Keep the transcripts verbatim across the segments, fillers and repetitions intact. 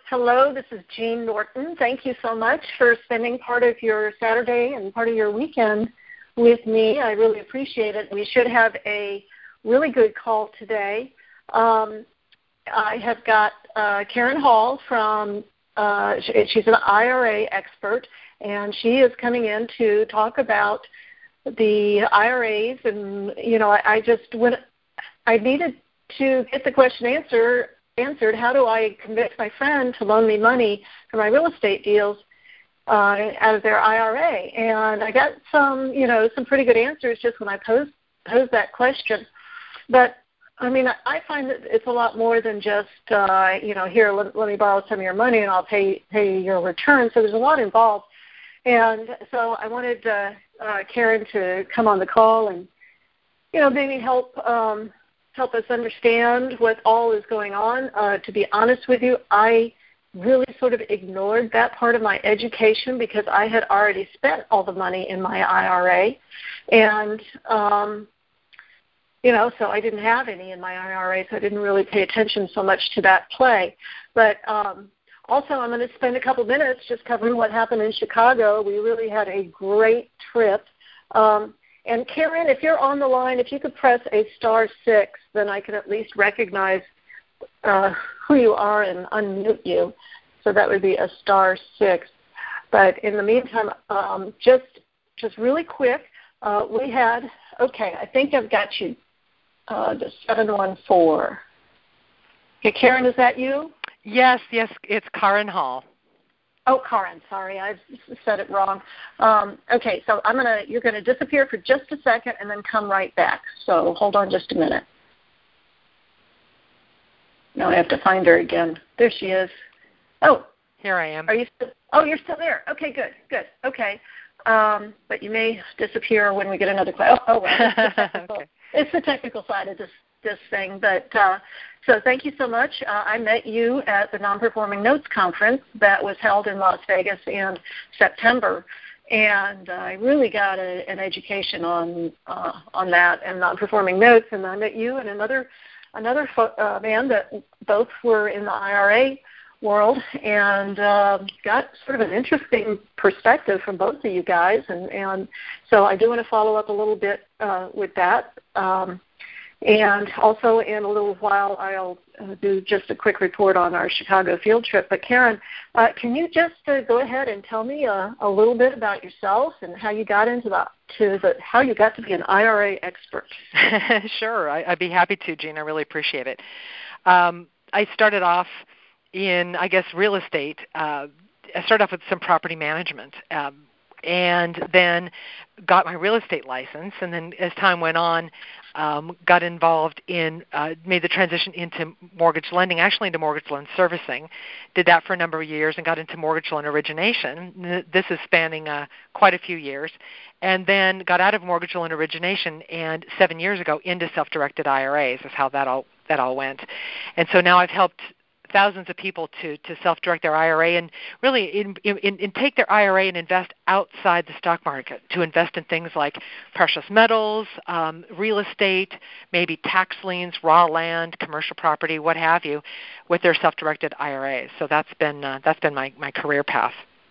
Hello, this is Jean Norton. Thank you so much for spending part of your Saturday and part of your weekend with me. I really appreciate it. We should have a really good call today. Um, I have got uh, Karen Hall from, uh, she's an I R A expert, and she is coming in to talk about the I R As. And, you know, I, I just went, I needed to get the question answer, answered, how do I convince my friend to loan me money for my real estate deals uh, out of their I R A? And I got some, you know, some pretty good answers just when I posed, posed that question. But, I mean, I find that it's a lot more than just, uh, you know, here, let, let me borrow some of your money and I'll pay, pay your return. So there's a lot involved. And so I wanted uh, uh, Karen to come on the call and, you know, maybe help um, help us understand what all is going on. Uh, to be honest with you, I really sort of ignored that part of my education because I had already spent all the money in my I R A. And, um, you know, so I didn't have any in my I R A, so I didn't really pay attention so much to that play. But um, also I'm going to spend a couple minutes just covering what happened in Chicago. We really had a great trip. Um, And Karen, if you're on the line, if you could press a star six, then I can at least recognize uh, who you are and unmute you. So that would be a star six. But in the meantime, um, just just really quick, uh, we had, okay, I think I've got you, uh, the seven one four. Okay, Karen, is that you? Yes, yes, it's Karen Hall. Oh, Karen, sorry, I said it wrong. Um, okay, so I'm gonna. You're gonna disappear for just a second and then come right back. So hold on just a minute. Now I have to find her again. There she is. Oh, here I am. Are you? Still, oh, you're still there. Okay, good, good. Okay, um, but you may disappear when we get another class. Oh, oh well, it's the technical, okay. It's the technical side of this this thing, but. Uh, So thank you so much. Uh, I met you at the Non-Performing Notes Conference that was held in Las Vegas in September, and I really got a, an education on uh, on that and non-performing notes. And I met you and another another fo- uh, man that both were in the I R A world, and uh, got sort of an interesting perspective from both of you guys. And, and so I do want to follow up a little bit uh, with that. Um, And also in a little while, I'll uh, do just a quick report on our Chicago field trip. But Karen, uh, can you just uh, go ahead and tell me uh, a little bit about yourself and how you got into the, to the, how you got to be an I R A expert? Sure, I, I'd be happy to, Jean. I really appreciate it. Um, I started off in, I guess, real estate. Uh, I started off with some property management. Um, and then got my real estate license, and then as time went on, um, got involved in, uh, made the transition into mortgage lending, actually into mortgage loan servicing. Did that for a number of years and got into mortgage loan origination. This is spanning uh, quite a few years. And then got out of mortgage loan origination and seven years ago into self-directed I R As is how that all that all went. And so now I've helped thousands of people to, to self-direct their I R A and really in, in, in take their I R A and invest outside the stock market, to invest in things like precious metals, um, real estate, maybe tax liens, raw land, commercial property, what have you, with their self-directed I R As. So that's been uh, that's been my, my career path.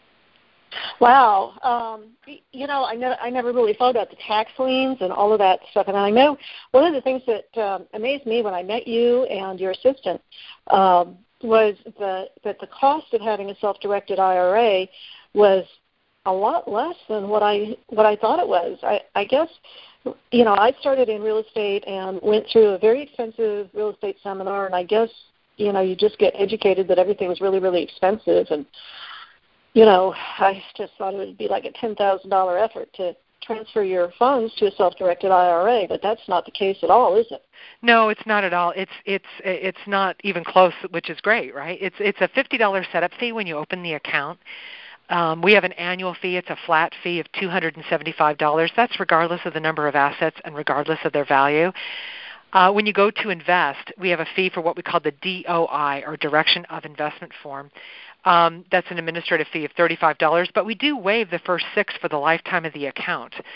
Wow. Um, you know, I, never, I never really thought about the tax liens and all of that stuff. And I know one of the things that um, amazed me when I met you and your assistant um, was the, that the cost of having a self-directed I R A was a lot less than what I what I thought it was. I, I guess, you know, I started in real estate and went through a very expensive real estate seminar, and I guess, you know, you just get educated that everything was really, really expensive. And you know, I just thought it would be like a ten thousand dollars effort to transfer your funds to a self-directed I R A, but that's not the case at all, is it? No, it's not at all. It's it's it's not even close, which is great, right? It's it's a fifty dollars setup fee when you open the account. Um, we have an annual fee. It's a flat fee of two hundred seventy-five dollars. That's regardless of the number of assets and regardless of their value. Uh, when you go to invest, we have a fee for what we call the D O I, or Direction of Investment Form. Um, that's an administrative fee of thirty-five dollars, but we do waive the first six for the lifetime of the account.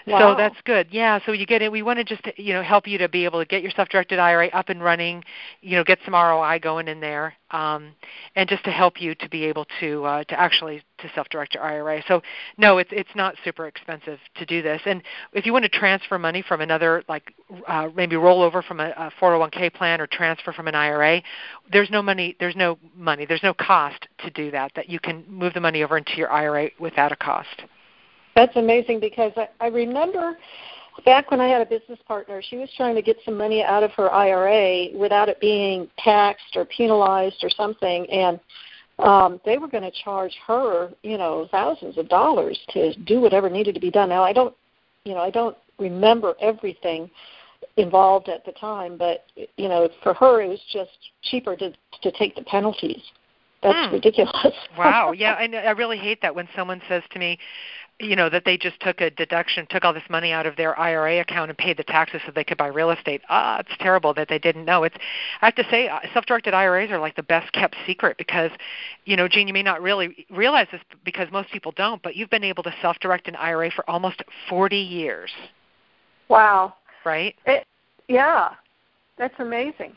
Wow. So that's good. Yeah, so you get it. We want to just, you know, help you to be able to get your self-directed I R A up and running, you know, get some R O I going in there, um, and just to help you to be able to uh, to actually to self-direct your I R A. So no, it's it's not super expensive to do this. And if you want to transfer money from another, like uh, maybe roll over from a, a four oh one k plan or transfer from an I R A, there's no money, there's no money, there's no cost to do that. That you can move the money over into your I R A without a cost. That's amazing, because I, I remember back when I had a business partner, she was trying to get some money out of her I R A without it being taxed or penalized or something, and um, they were going to charge her, you know, thousands of dollars to do whatever needed to be done. Now, I don't, you know, I don't remember everything involved at the time, but, you know, for her it was just cheaper to to take the penalties. That's mm. ridiculous. Wow. Yeah, I, I really hate that when someone says to me, you know, that they just took a deduction, took all this money out of their I R A account and paid the taxes so they could buy real estate. Ah, it's terrible that they didn't know. It's, I have to say, self-directed I R As are like the best kept secret because, you know, Jean, you may not really realize this because most people don't, but you've been able to self-direct an I R A for almost forty years. Wow. Right? It, yeah, that's amazing.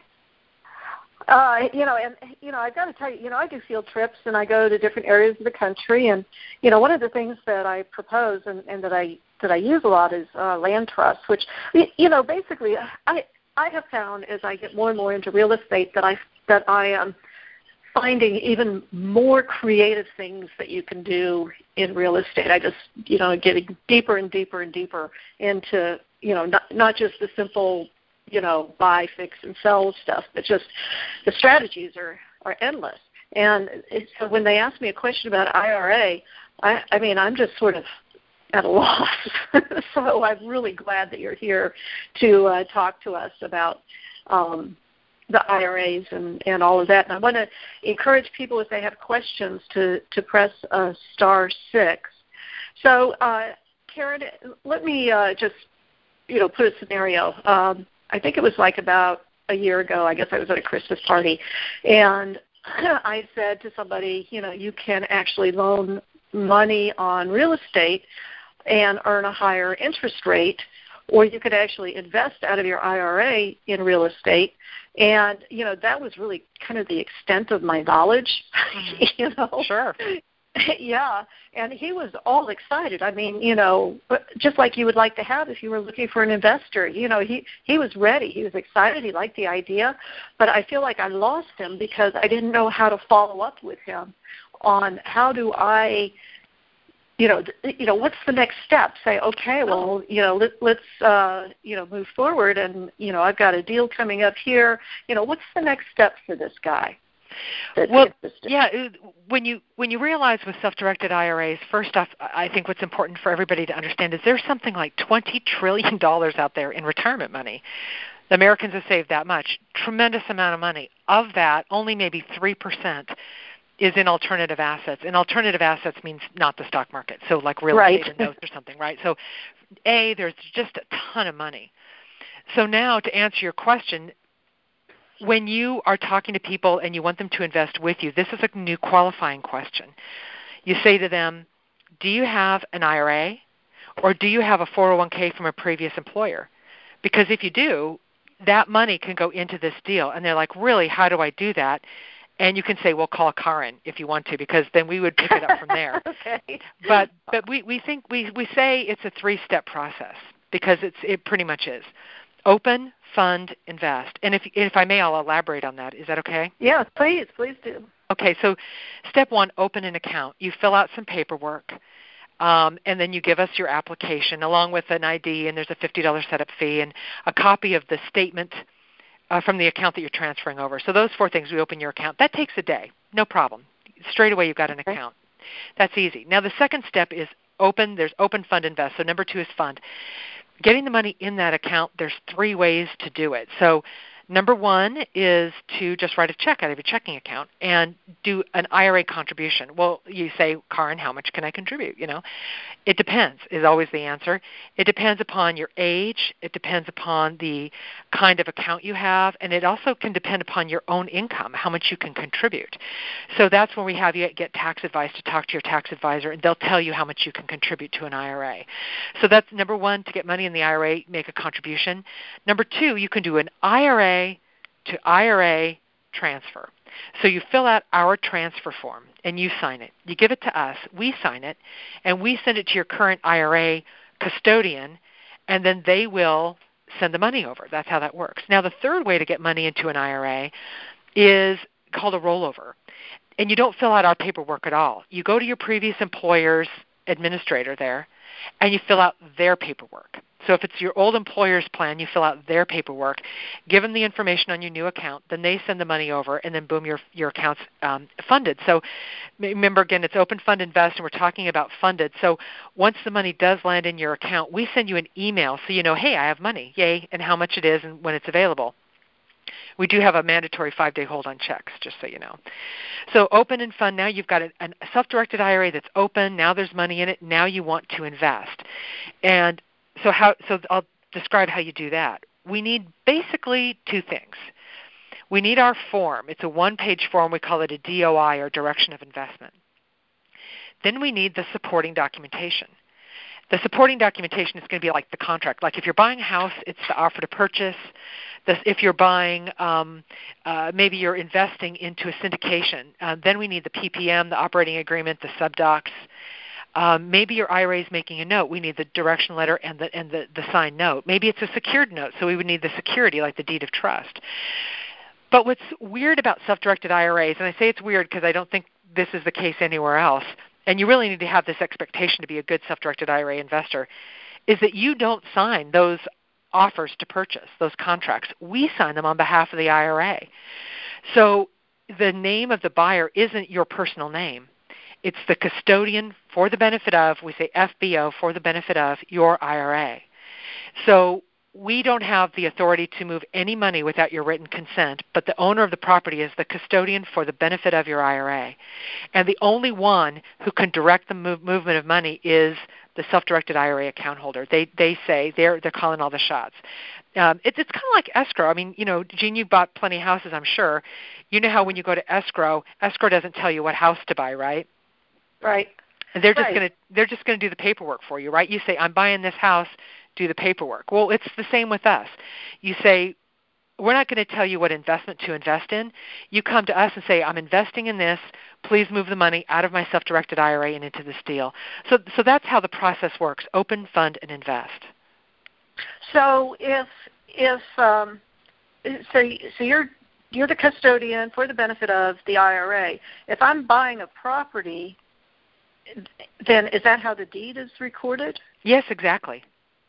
Uh, you know, and, you know, I've got to tell you, you know, I do field trips and I go to different areas of the country. And, you know, one of the things that I propose and, and that I that I use a lot is uh, land trusts, which, you know, basically I I have found as I get more and more into real estate that I, that I am finding even more creative things that you can do in real estate. I just, you know, getting deeper and deeper and deeper into, you know, not, not just the simple, you know, buy, fix, and sell stuff, but just the strategies are, are endless. And so when they ask me a question about I R A, I, I mean, I'm just sort of at a loss. So I'm really glad that you're here to uh, talk to us about um, the I R As and, and all of that. And I want to encourage people, if they have questions, to, to press uh, star six. So, uh, Karen, let me uh, just, you know, put a scenario. Um, I think it was like about a year ago, I guess I was at a Christmas party, and I said to somebody, you know, you can actually loan money on real estate and earn a higher interest rate, or you could actually invest out of your I R A in real estate. And, you know, that was really kind of the extent of my knowledge, mm-hmm. you know. Sure. Yeah, and he was all excited. I mean, you know, just like you would like to have if you were looking for an investor. You know, he, he was ready. He was excited. He liked the idea. But I feel like I lost him because I didn't know how to follow up with him on how do I, you know, you know, what's the next step? Say, okay, well, you know, let, let's, uh, you know, move forward. And, you know, I've got a deal coming up here. You know, what's the next step for this guy? Well, yeah, when you when you realize with self-directed I R As, first off, I think what's important for everybody to understand is there's something like twenty trillion dollars out there in retirement money. The Americans have saved that much, tremendous amount of money. Of that, only maybe three percent is in alternative assets. And alternative assets means not the stock market, so like real right. estate or notes or something, right? So, A, there's just a ton of money. So now to answer your question, when you are talking to people and you want them to invest with you, this is a new qualifying question. You say to them, do you have an I R A or do you have a four oh one k from a previous employer? Because if you do, that money can go into this deal. And they're like, really, how do I do that? And you can say, well, call Karen if you want to, because then we would pick it up from there. Okay. But but we, we think we, we say it's a three-step process because it's it pretty much is. Open, fund, invest. And if if I may, I'll elaborate on that. Is that okay? Yeah, please, please do. Okay, so step one, open an account. You fill out some paperwork, um, and then you give us your application along with an I D, and there's a fifty dollars setup fee and a copy of the statement uh, from the account that you're transferring over. So those four things, we open your account. That takes a day, no problem. Straight away you've got an account. That's easy. Now the second step is open. There's open, fund, invest. So number two is fund. Getting the money in that account, there's three ways to do it. So Number one is to just write a check out of your checking account and do an I R A contribution. Well, you say, Karin, how much can I contribute? You know, it depends is always the answer. It depends upon your age. It depends upon the kind of account you have, and it also can depend upon your own income, how much you can contribute. So that's when we have you get tax advice to talk to your tax advisor, and they'll tell you how much you can contribute to an I R A. So that's number one, to get money in the I R A, make a contribution. Number two, you can do an I R A to I R A transfer. So you fill out our transfer form, and you sign it. You give it to us, we sign it, and we send it to your current I R A custodian, and then they will send the money over. That's how that works. Now, the third way to get money into an I R A is called a rollover, and you don't fill out our paperwork at all. You go to your previous employer's administrator there, and you fill out their paperwork. So if it's your old employer's plan, you fill out their paperwork, give them the information on your new account, then they send the money over, and then boom, your your account's um, funded. So remember, again, it's Open Fund Invest, and we're talking about funded. So once the money does land in your account, we send you an email so you know, hey, I have money, yay, and how much it is and when it's available. We do have a mandatory five-day hold on checks, just so you know. So open and fund, now you've got a, a self-directed I R A that's open. Now there's money in it. Now you want to invest. And so how? So I'll describe how you do that. We need basically two things. We need our form. It's a one-page form. We call it a D O I, or Direction of Investment. Then we need the supporting documentation. The supporting documentation is going to be like the contract. Like if you're buying a house, it's the offer to purchase. This, if you're buying, um, uh, maybe you're investing into a syndication, uh, then we need the P P M, the operating agreement, the subdocs. Um, maybe your I R A is making a note. We need the direction letter and the and the, the signed note. Maybe it's a secured note, so we would need the security, like the deed of trust. But what's weird about self-directed I R As, and I say it's weird because I don't think this is the case anywhere else, and you really need to have this expectation to be a good self-directed I R A investor, is that you don't sign those offers to purchase, those contracts. We sign them on behalf of the I R A. So the name of the buyer isn't your personal name. It's the custodian for the benefit of, we say F B O, for the benefit of your I R A. So we don't have the authority to move any money without your written consent, but the owner of the property is the custodian for the benefit of your I R A. And the only one who can direct the move, movement of money is the self-directed I R A account holder. They they say they're they're calling all the shots. Um, it, it's kind of like escrow. I mean, you know, Jean, you bought plenty of houses, I'm sure. You know how when you go to escrow, escrow doesn't tell you what house to buy, right? Right. And they're just right. going to they're just going to do the paperwork for you, right? You say, I'm buying this house, do the paperwork. Well, it's the same with us. You say, we're not going to tell you what investment to invest in. You come to us and say, I'm investing in this. Please move the money out of my self-directed I R A and into this deal. So, so that's how the process works: open, fund, and invest. So if if um, so, so you're you're the custodian for the benefit of the I R A. If I'm buying a property, then is that how the deed is recorded? Yes, exactly.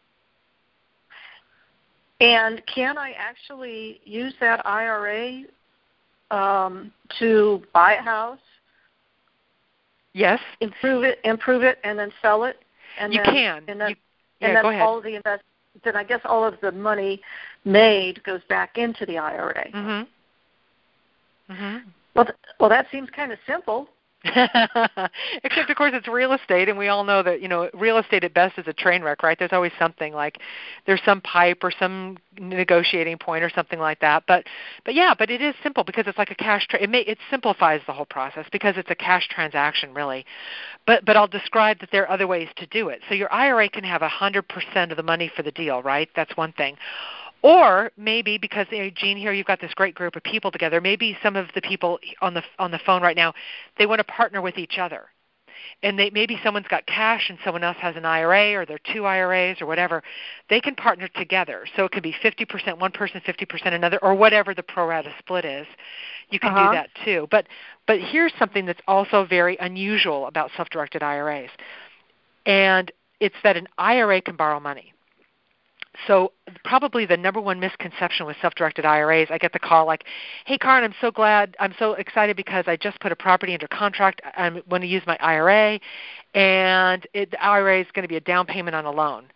And can I actually use that I R A um, to buy a house? Yes. Improve it, improve it, and then sell it. And you then, can. And then, you, yeah, and then go ahead. all of the invest. Then I guess all of the money made goes back into the I R A. Mm-hmm. Mm-hmm. Well, th- well, that seems kind of simple. Except, of course, it's real estate, and we all know that, you know, real estate at best is a train wreck, right? There's always something, like there's some pipe or some negotiating point or something like that. But, but yeah, but it is simple because it's like a cash. Tra- it may it simplifies the whole process because it's a cash transaction, really. But but I'll describe that there are other ways to do it. So your I R A can have one hundred percent of the money for the deal, right? That's one thing. Or maybe because, you know, Jean, here you've got this great group of people together, maybe some of the people on the on the phone right now, they want to partner with each other. And they, maybe someone's got cash and someone else has an I R A, or they're two I R As or whatever. They can partner together. So it could be fifty percent one person, fifty percent another, or whatever the pro rata split is. You can uh-huh. do that too. But but here's something that's also very unusual about self-directed I R As. And it's that an I R A can borrow money. So probably the number one misconception with self-directed I R As, I get the call like, hey, Karin, I'm so glad, I'm so excited because I just put a property under contract. I'm going to use my I R A, and it, the I R A is going to be a down payment on a loan.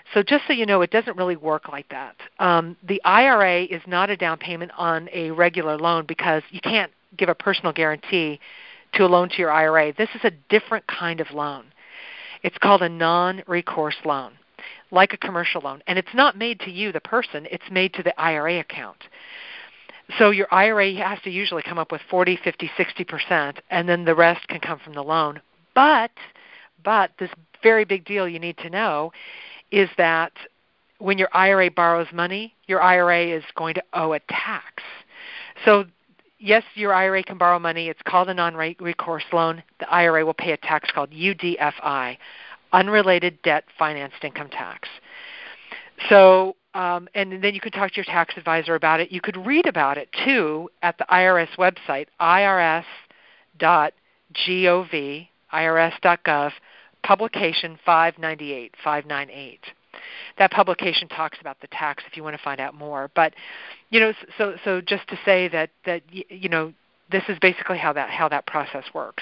So just so you know, it doesn't really work like that. Um, the I R A is not a down payment on a regular loan because you can't give a personal guarantee to a loan to your I R A. This is a different kind of loan. It's called a non-recourse loan, like a commercial loan. And it's not made to you, the person. It's made to the I R A account. So your I R A has to usually come up with forty, fifty, sixty percent, and then the rest can come from the loan. But, but this very big deal you need to know is that when your I R A borrows money, your I R A is going to owe a tax. So yes, your I R A can borrow money. It's called a non-recourse loan. The I R A will pay a tax called U D F I, Unrelated Debt Financed Income Tax. So, um, and then you can talk to your tax advisor about it. You could read about it, too, at the I R S website, I R S dot gov, I R S dot gov, publication five ninety-eight, five ninety-eight. That publication talks about the tax if you want to find out more. But, you know, so so just to say that, that you know, this is basically how that how that process works.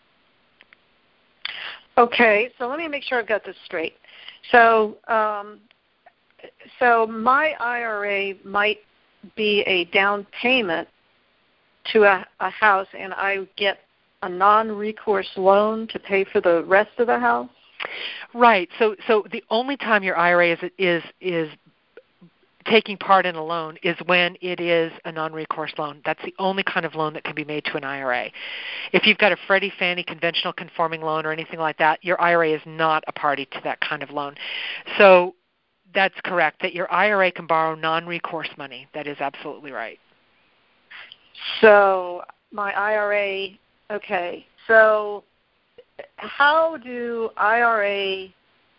Okay, so let me make sure I've got this straight. So, um, so my I R A might be a down payment to a, a house, and I get a non-recourse loan to pay for the rest of the house? Right. So, so the only time your I R A is is is taking part in a loan is when it is a non-recourse loan. That's the only kind of loan that can be made to an I R A. If you've got a Freddie, Fannie conventional conforming loan or anything like that, your I R A is not a party to that kind of loan. So that's correct, that your I R A can borrow non-recourse money. That is absolutely right. So my I R A, okay, so how do I R A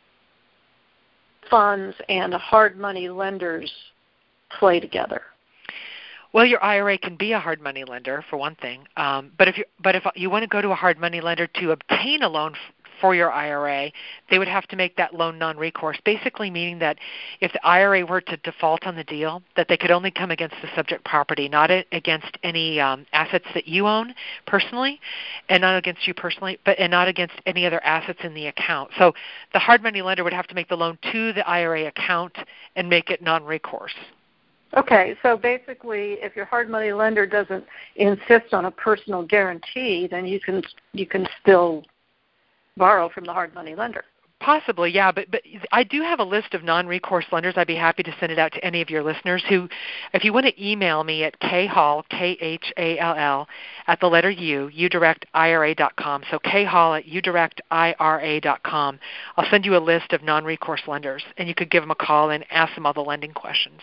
funds and hard money lenders play together? Well, your I R A can be a hard money lender, for one thing. Um, but if you but if you want to go to a hard money lender to obtain a loan f- for your I R A, they would have to make that loan non-recourse, basically meaning that if the I R A were to default on the deal, that they could only come against the subject property, not a, against any um, assets that you own personally, and not against you personally, but and not against any other assets in the account. So the hard money lender would have to make the loan to the I R A account and make it non-recourse. Okay, so basically, if your hard money lender doesn't insist on a personal guarantee, then you can you can still borrow from the hard money lender. Possibly, yeah, but but I do have a list of non-recourse lenders. I'd be happy to send it out to any of your listeners who, if you want to email me at khall, K H A L L, at the letter U, udirect I R A dot com. So khall at udirect I R A dot com. I'll send you a list of non-recourse lenders, and you could give them a call and ask them all the lending questions.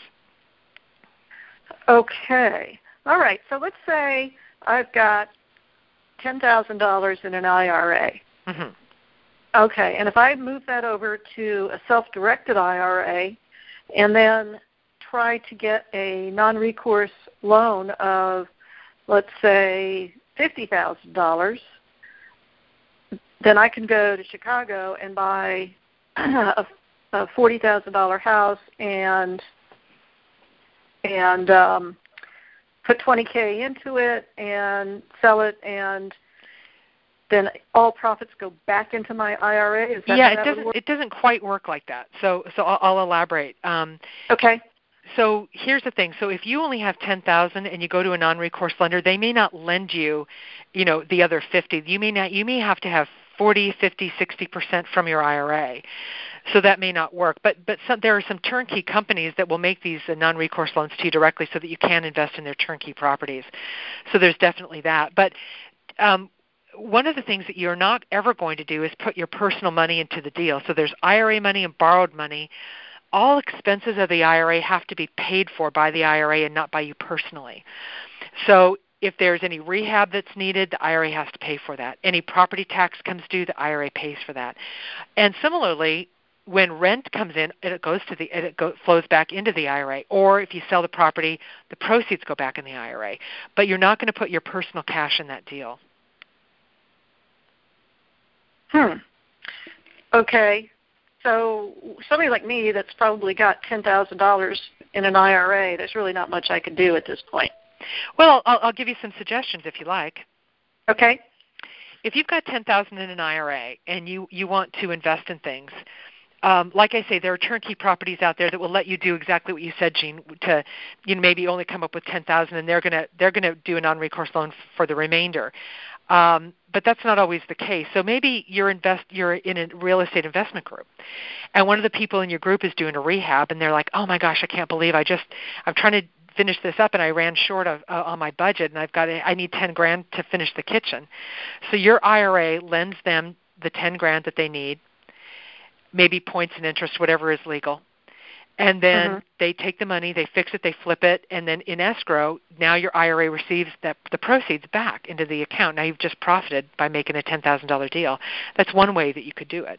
Okay. All right. So let's say I've got ten thousand dollars in an I R A. Mm-hmm. Okay. And if I move that over to a self-directed I R A and then try to get a non-recourse loan of, let's say, fifty thousand dollars, then I can go to Chicago and buy a, a forty thousand dollars house and and um, put twenty K into it and sell it, and then all profits go back into my I R A? Is that yeah, how it that doesn't. would work? It doesn't quite work like that. So, so I'll, I'll elaborate. Um, Okay. So here's the thing. So if you only have ten thousand and you go to a non-recourse lender, they may not lend you, you know, the other fifty. You may not. You may have to have forty, fifty, sixty percent from your I R A. So that may not work. But but some, there are some turnkey companies that will make these uh, non-recourse loans to you directly, so that you can invest in their turnkey properties. So there's definitely that. But um, one of the things that you're not ever going to do is put your personal money into the deal. So there's I R A money and borrowed money. All expenses of the I R A have to be paid for by the I R A and not by you personally. So if there's any rehab that's needed, the I R A has to pay for that. Any property tax comes due, the I R A pays for that. And similarly, when rent comes in, it goes to the it go, flows back into the I R A. Or if you sell the property, the proceeds go back in the I R A. But you're not going to put your personal cash in that deal. Hmm. Okay. So somebody like me that's probably got ten thousand dollars in an I R A, there's really not much I can do at this point. Well, I'll, I'll give you some suggestions if you like. Okay. If you've got ten thousand dollars in an I R A and you, you want to invest in things, um, like I say, there are turnkey properties out there that will let you do exactly what you said, Jean. To you know, maybe only come up with ten thousand, and they're gonna they're gonna do a non-recourse loan for the remainder. Um, but that's not always the case. So maybe you're invest you're in a real estate investment group, and one of the people in your group is doing a rehab, and they're like, "Oh my gosh, I can't believe I just I'm trying to finish this up, and I ran short of uh, on my budget, and I've got I need ten grand to finish the kitchen." So your I R A lends them the ten grand that they need, maybe points and interest, whatever is legal. And then mm-hmm. they take the money, they fix it, they flip it, and then in escrow, now your I R A receives that, the proceeds back into the account. Now you've just profited by making a ten thousand dollars deal. That's one way that you could do it.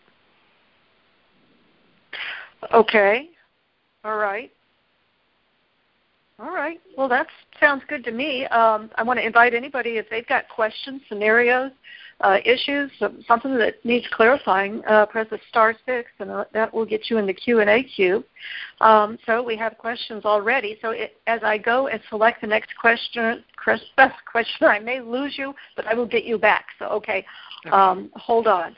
Okay. All right. All right. Well, that sounds good to me. Um, I want to invite anybody, if they've got questions, scenarios, uh, issues, something that needs clarifying, uh, press the star six, and that will get you in the Q and A queue. Um, so we have questions already. So it, as I go and select the next question, question, I may lose you, but I will get you back. So, okay, um, hold on.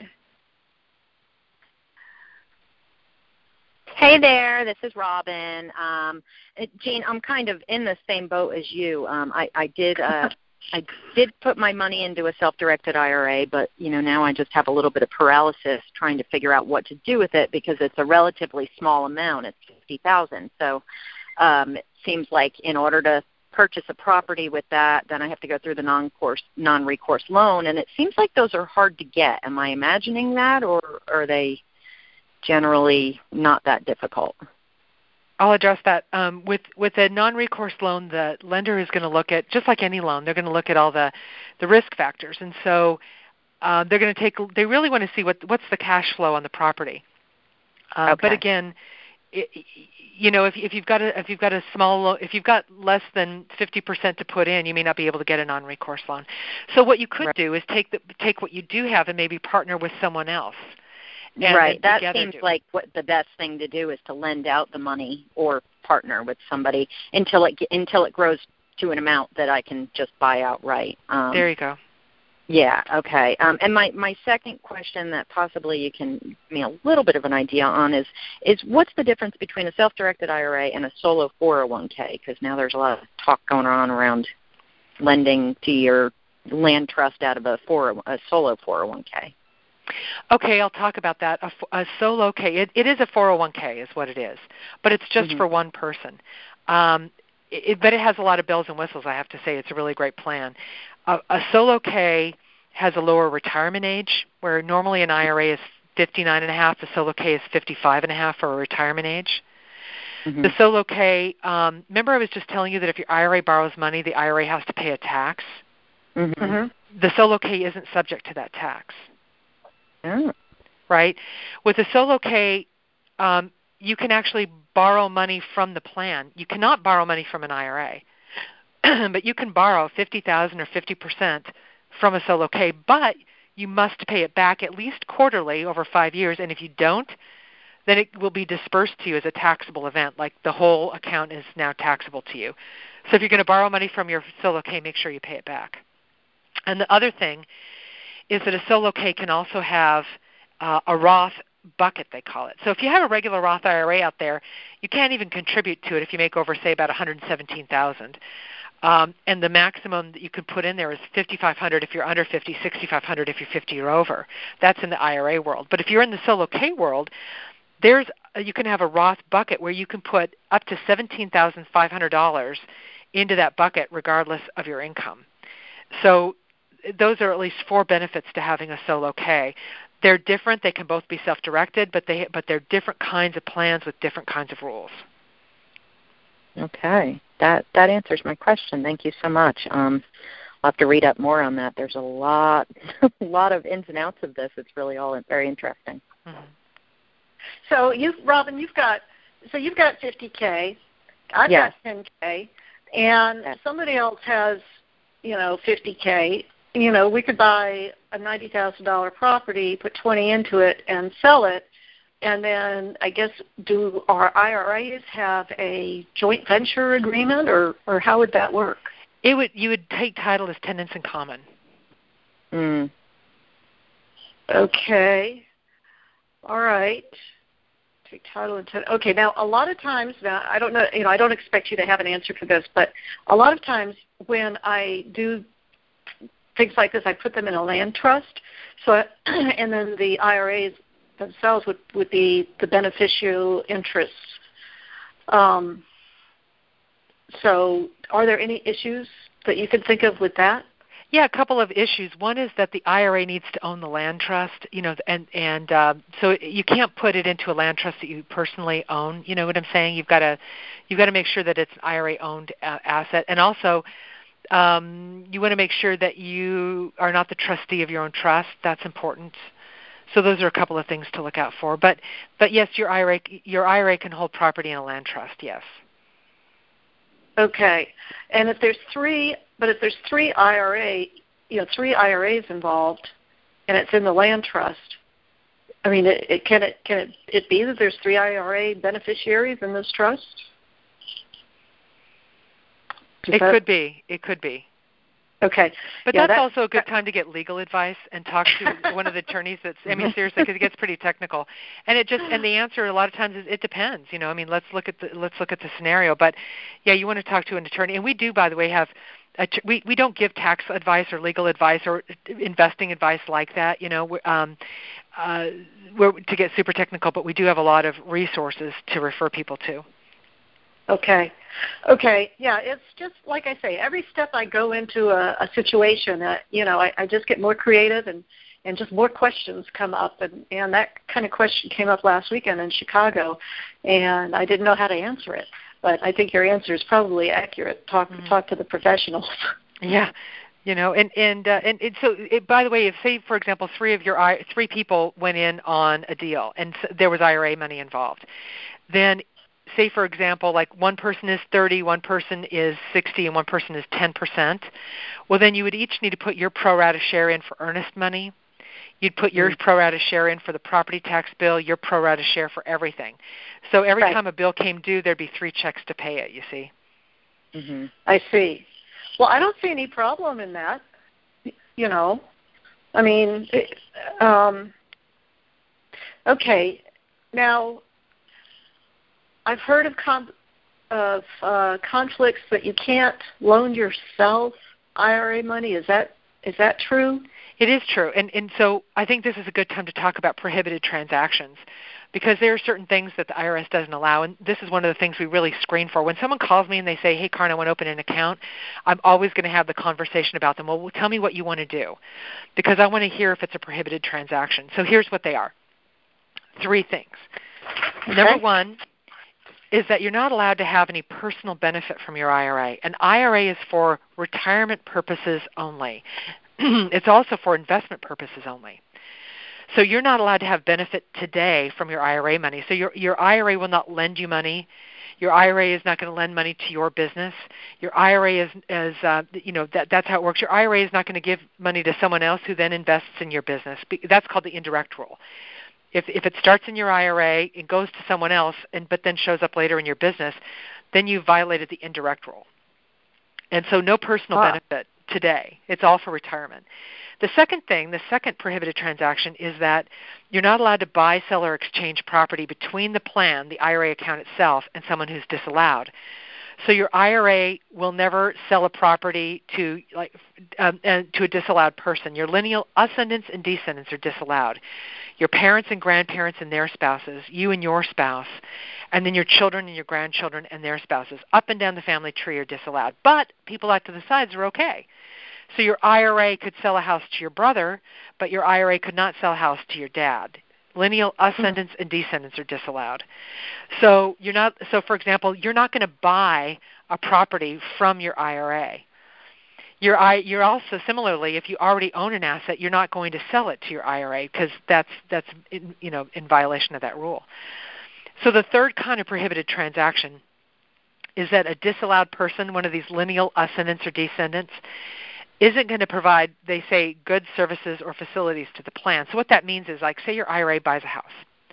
Hey there, this is Robin. Um, Jean, I'm kind of in the same boat as you. Um, I, I did uh, I did put my money into a self-directed I R A, but you know now I just have a little bit of paralysis trying to figure out what to do with it because it's a relatively small amount. It's fifty thousand dollars. So um, it seems like in order to purchase a property with that, then I have to go through the non-course, non-recourse loan, and it seems like those are hard to get. Am I imagining that, or are they generally not that difficult? I'll address that. Um, with with a non-recourse loan, the lender is going to look at, just like any loan, they're going to look at all the, the risk factors. And so uh, they're going to take, they really want to see what what's the cash flow on the property. Uh, okay. But again, it, you know, if, if you've got a if you've got a small lo- if you've got less than fifty percent to put in, you may not be able to get a non-recourse loan. So what you could right. do is take the take what you do have and maybe partner with someone else. And right. That seems do. like what the best thing to do is to lend out the money or partner with somebody until it until it grows to an amount that I can just buy outright. Um, there you go. Yeah. Okay. Um, and my, my second question that possibly you can give me a little bit of an idea on is is what's the difference between a self-directed I R A and a solo four oh one k? Because now there's a lot of talk going on around lending to your land trust out of a four a solo four oh one k. Okay, I'll talk about that. A, a solo K, it, it is a four oh one k is what it is, but it's just mm-hmm. for one person. Um, it, but it has a lot of bells and whistles, I have to say. It's a really great plan. Uh, a solo K has a lower retirement age, where normally an I R A is fifty-nine and a half. The solo K is fifty-five and a half for a retirement age. Mm-hmm. The solo K, um, remember I was just telling you that if your I R A borrows money, the I R A has to pay a tax? Mm-hmm. Mm-hmm. The solo K isn't subject to that tax. Oh. Right? With a solo K, um, you can actually borrow money from the plan. You cannot borrow money from an I R A, but you can borrow fifty thousand dollars or fifty percent from a solo K, but you must pay it back at least quarterly over five years, and if you don't, then it will be dispersed to you as a taxable event, like the whole account is now taxable to you. So if you're going to borrow money from your solo K, make sure you pay it back. And the other thing is that a solo K can also have uh, a Roth bucket, they call it. So if you have a regular Roth I R A out there, you can't even contribute to it if you make over, say, about one hundred seventeen thousand dollars. Um, and the maximum that you can put in there is fifty-five hundred dollars if you're under fifty, sixty-five hundred dollars if you're fifty or over. That's in the I R A world. But if you're in the solo K world, there's you can have a Roth bucket where you can put up to seventeen thousand five hundred dollars into that bucket regardless of your income. So those are at least four benefits to having a solo K. They're different. They can both be self-directed, but they but they're different kinds of plans with different kinds of rules. Okay, that that answers my question. Thank you so much. Um, I'll have to read up more on that. There's a lot, a lot of ins and outs of this. It's really all very interesting. Mm-hmm. So you, Robin, you've got so you've got fifty K. I've yes. got ten K, and yes. somebody else has, you know, fifty K. You know, we could buy a ninety thousand dollars property, put twenty into it, and sell it. And then I guess do our I R As have a joint venture agreement, or, or how would that work? It would you would take title as tenants in common. Mm. Okay. All right. take title and title. Okay, now a lot of times, now I don't know, you know, I don't expect you to have an answer for this, but a lot of times when I do things like this, I put them in a land trust, so and then the I R As themselves would, would be the beneficial interests. Um, so are there any issues that you can think of with that? Yeah, a couple of issues. One is that the I R A needs to own the land trust, you know, and and uh, so you can't put it into a land trust that you personally own. You know what I'm saying? You've got to you've got to make sure that it's an I R A owned uh, asset, and also um, you want to make sure that you are not the trustee of your own trust. That's important. So those are a couple of things to look out for. But but yes, your I R A your I R A can hold property in a land trust. Yes. Okay, and if there's three, but if there's three I R A, you know, three I R As involved, and it's in the land trust, I mean, it, it, can it can it, it be that there's three I R A beneficiaries in this trust? Does it that... could be. It could be. Okay, but yeah, that's that, also a good time to get legal advice and talk to one of the attorneys. That's, I mean, seriously, because it gets pretty technical. And it just, and the answer a lot of times is it depends. You know, I mean, let's look at the let's look at the scenario. But yeah, you want to talk to an attorney, and we do, by the way, have. A, we we don't give tax advice or legal advice or investing advice like that. You know, we're, um, uh, we're to get super technical, but we do have a lot of resources to refer people to. Okay. Okay. Yeah, it's just like I say, every step I go into a, a situation, uh, you know, I, I just get more creative and, and just more questions come up. And, and that kind of question came up last weekend in Chicago, and I didn't know how to answer it. But I think your answer is probably accurate. Talk mm-hmm. talk to the professionals. Yeah. You know, and and uh, and, and so, it, by the way, if say for example, three of your three people went in on a deal, and there was I R A money involved, then say, for example, like one person is thirty, one person is sixty, and one person is ten percent, well, then you would each need to put your pro rata share in for earnest money. You'd put your mm-hmm. pro rata share in for the property tax bill, your pro rata share for everything. So every right. time a bill came due, there'd be three checks to pay it, you see. Mm-hmm. I see. Well, I don't see any problem in that, you know. I mean, it, um, okay, now, I've heard of, com- of uh, conflicts that you can't loan yourself I R A money. Is that is that true? It is true, and and so I think this is a good time to talk about prohibited transactions, because there are certain things that the I R S doesn't allow, and this is one of the things we really screen for. When someone calls me and they say, hey, Karen, I want to open an account, I'm always going to have the conversation about them. Well, tell me what you want to do, because I want to hear if it's a prohibited transaction. So here's what they are. Three things. Okay. Number one is that you're not allowed to have any personal benefit from your I R A. An I R A is for retirement purposes only. It's also for investment purposes only. So you're not allowed to have benefit today from your I R A money. So your your I R A will not lend you money. Your I R A is not going to lend money to your business. Your I R A is, is uh, you know, that, that's how it works. Your I R A is not going to give money to someone else who then invests in your business. That's called the indirect rule. If if it starts in your I R A, it goes to someone else, and but then shows up later in your business, then you violated the indirect rule. And so no personal ah. benefit today. It's all for retirement. The second thing, the second prohibited transaction, is that you're not allowed to buy, sell, or exchange property between the plan, the I R A account itself, and someone who's disallowed. So your I R A will never sell a property to like um, uh, to a disallowed person. Your lineal ascendants and descendants are disallowed. Your parents and grandparents and their spouses, you and your spouse, and then your children and your grandchildren and their spouses, up and down the family tree are disallowed. But people out to the sides are okay. So your I R A could sell a house to your brother, but your I R A could not sell a house to your dad. Lineal ascendants and descendants are disallowed. So you're not. So for example, you're not going to buy a property from your I R A. You're, you're also similarly, if you already own an asset, you're not going to sell it to your I R A because that's that's in, you know in violation of that rule. So the third kind of prohibited transaction is that a disallowed person, one of these lineal ascendants or descendants, isn't going to provide, they say, goods, services, or facilities to the plan. So what that means is, like, say your I R A buys a house,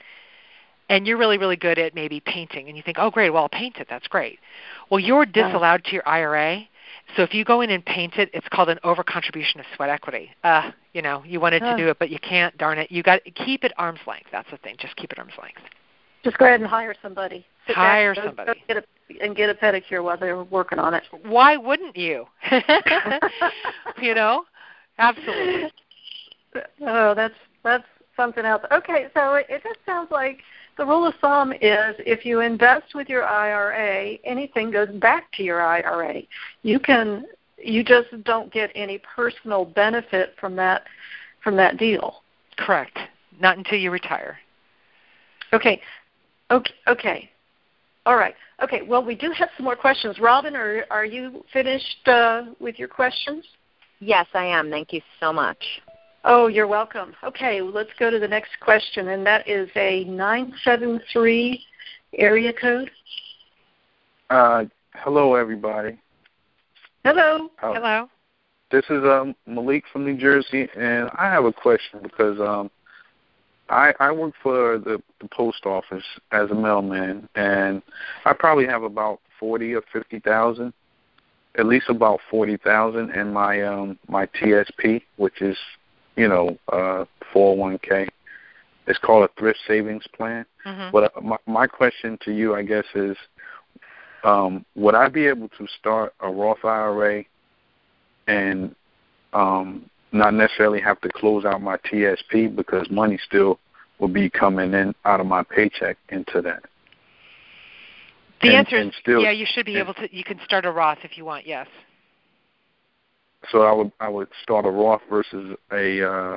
and you're really, really good at maybe painting, and you think, oh, great, well, I'll paint it. That's great. Well, you're disallowed to your I R A. So if you go in and paint it, it's called an overcontribution of sweat equity. Uh, you know, you wanted to do it, but you can't, darn it. You got keep it arm's length. That's the thing. Just keep it arm's length. Just go ahead and hire somebody. Sit hire back, somebody. Go get a, and get a pedicure while they're working on it. Why wouldn't you? You know? Absolutely. Oh, that's that's something else. Okay, so it, it just sounds like the rule of thumb is if you invest with your I R A, anything goes back to your I R A. You can you just don't get any personal benefit from that from that deal. Correct. Not until you retire. Okay. Okay. Okay. All right. Okay. Well, we do have some more questions. Robin, are are you finished uh, with your questions? Yes, I am. Thank you so much. Oh, you're welcome. Okay, well, let's go to the next question, and that is a nine seven three area code. Uh, hello, everybody. Hello. Uh, Hello. This is um, Malik from New Jersey, and I have a question because um, I, I work for the, the post office as a mailman, and I probably have about forty or fifty thousand, at least about forty thousand in my um, my T S P, which is, you know, uh, four oh one k. It's called a thrift savings plan. Mm-hmm. But uh, my, my question to you, I guess, is um, would I be able to start a Roth I R A and um, not necessarily have to close out my T S P because money still will be coming in out of my paycheck into that? The and, answer is and still, yeah, you should be able to. You can start a Roth if you want, yes. So I would I would start a Roth versus a uh,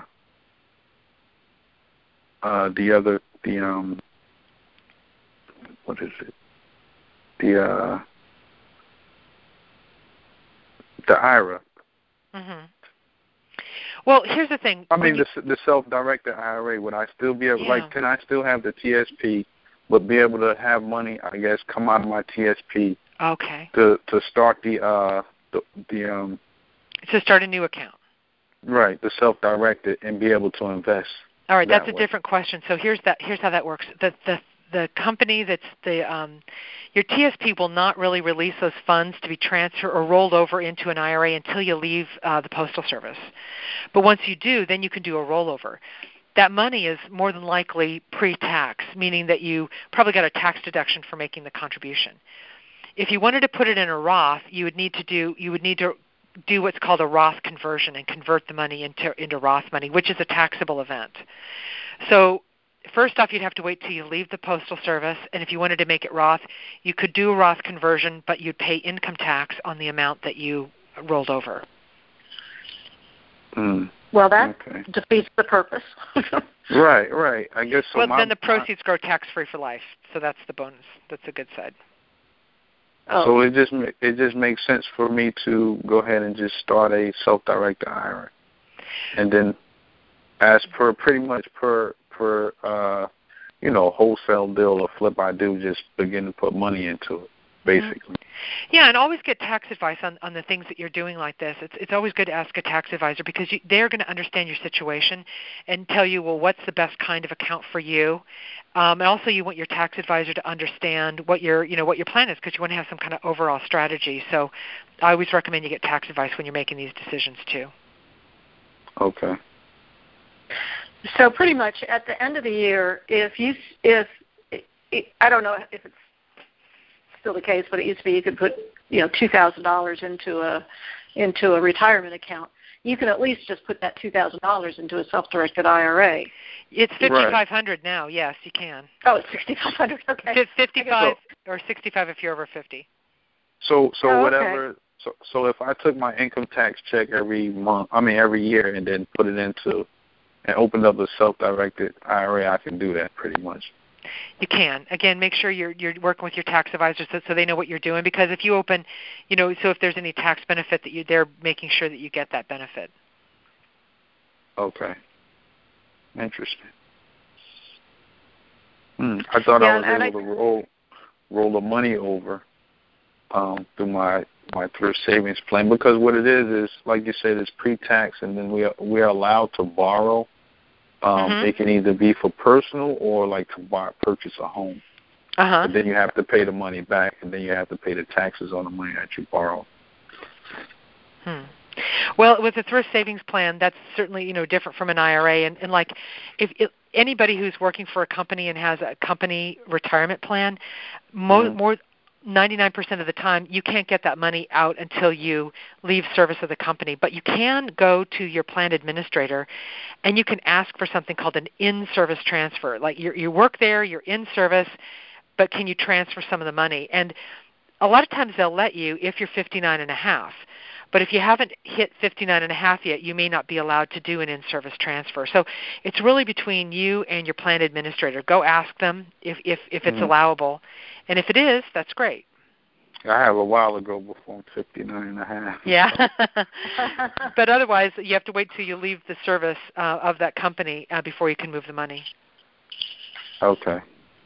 uh, the other the um what is it the uh, the I R A. Mm-hmm. Well, here's the thing. I mean, you, the, the self-directed I R A. Would I still be able? Yeah. Like, can I still have the T S P, but be able to have money, I guess, come out of my T S P? Okay. To to start the uh the the um. To start a new account. Right, the self-directed, and be able to invest. All right, that that's a way. different question. So here's that. Here's how that works. The the the company that's the um, your T S P will not really release those funds to be transferred or rolled over into an I R A until you leave uh, the Postal Service. But once you do, then you can do a rollover. That money is more than likely pre-tax, meaning that you probably got a tax deduction for making the contribution. If you wanted to put it in a Roth, you would need to do you would need to do what's called a Roth conversion and convert the money into into Roth money, which is a taxable event. So first off, you'd have to wait till you leave the Postal Service, and if you wanted to make it Roth, you could do a Roth conversion, but you'd pay income tax on the amount that you rolled over. Mm. Well, that okay. defeats the purpose. Right, right. I guess so. Well, my, then the proceeds my, grow tax-free for life, so that's the bonus. That's the good side. Oh. So it just it just makes sense for me to go ahead and just start a self-directed I R A, and then, as per pretty much per per uh, you know, wholesale deal or flip I do, just begin to put money into it, basically. Mm-hmm. Yeah, and always get tax advice on, on the things that you're doing like this. It's it's always good to ask a tax advisor because you, they're going to understand your situation and tell you, well, what's the best kind of account for you. Um, and also, you want your tax advisor to understand what your you know what your plan is because you want to have some kind of overall strategy. So, I always recommend you get tax advice when you're making these decisions too. Okay. So pretty much at the end of the year, if you if it, I don't know if it's still the case, but it used to be you could put you know two thousand dollars into a into a retirement account. You can at least just put that two thousand dollars into a self-directed I R A. It's fifty-five hundred dollars now. Yes, you can. Oh, it's sixty-five hundred dollars. Okay. fifty-five or sixty-five if you're over fifty. So so oh, whatever. Okay. So so if I took my income tax check every month, I mean every year, and then put it into and opened up a self-directed I R A, I can do that pretty much. You can. Again, make sure you're you're working with your tax advisor so, so they know what you're doing. Because if you open, you know, so if there's any tax benefit that you, they're making sure that you get that benefit. Okay. Interesting. Hmm. I thought yeah, I was able I, to roll roll the money over um, through my my thrift savings plan because what it is is like you said, it's pre-tax, and then we are, we are allowed to borrow. Um, mm-hmm. It can either be for personal or like to buy, purchase a home. Uh-huh. But then you have to pay the money back, and then you have to pay the taxes on the money that you borrow. Hmm. Well, with a thrift savings plan, that's certainly you know different from an I R A, and, and like if it, anybody who's working for a company and has a company retirement plan, mo- mm-hmm. more ninety-nine percent of the time, you can't get that money out until you leave service of the company. But you can go to your plan administrator, and you can ask for something called an in-service transfer. Like you you work there, you're in service, but can you transfer some of the money? And a lot of times they'll let you if you're fifty-nine and a half. But if you haven't hit fifty-nine and a half yet, you may not be allowed to do an in-service transfer. So it's really between you and your plan administrator. Go ask them if, if, if it's mm-hmm. allowable. And if it is, that's great. I have a while ago before I'm fifty-nine and a half. Yeah. But otherwise, you have to wait till you leave the service uh, of that company uh, before you can move the money. Okay.